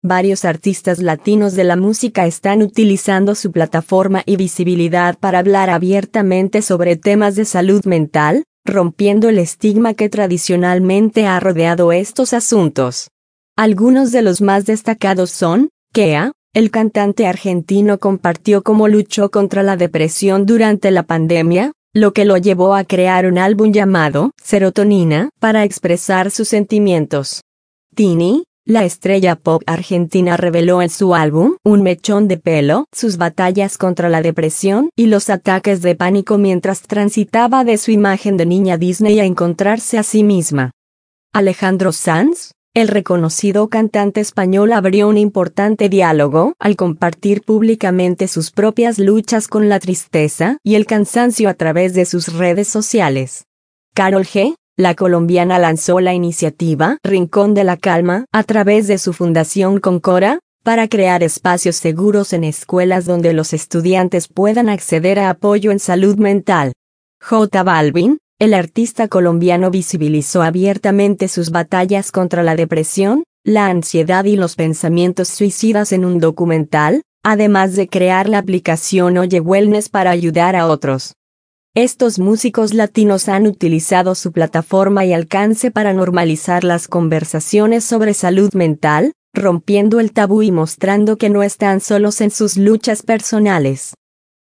varios artistas latinos de la música están utilizando su plataforma y visibilidad para hablar abiertamente sobre temas de salud mental, rompiendo el estigma que tradicionalmente ha rodeado estos asuntos. Algunos de los más destacados son, Kea, el cantante argentino compartió cómo luchó contra la depresión durante la pandemia, lo que lo llevó a crear un álbum llamado Serotonina para expresar sus sentimientos. Tini, la estrella pop argentina, reveló en su álbum Un mechón de pelo sus batallas contra la depresión y los ataques de pánico mientras transitaba de su imagen de niña Disney a encontrarse a sí misma. Alejandro Sanz, el reconocido cantante español, abrió un importante diálogo al compartir públicamente sus propias luchas con la tristeza y el cansancio a través de sus redes sociales. Karol G, la colombiana, lanzó la iniciativa Rincón de la Calma a través de su fundación Concora, para crear espacios seguros en escuelas donde los estudiantes puedan acceder a apoyo en salud mental. J Balvin, el artista colombiano, visibilizó abiertamente sus batallas contra la depresión, la ansiedad y los pensamientos suicidas en un documental, además de crear la aplicación Oye Wellness para ayudar a otros. Estos músicos latinos han utilizado su plataforma y alcance para normalizar las conversaciones sobre salud mental, rompiendo el tabú y mostrando que no están solos en sus luchas personales.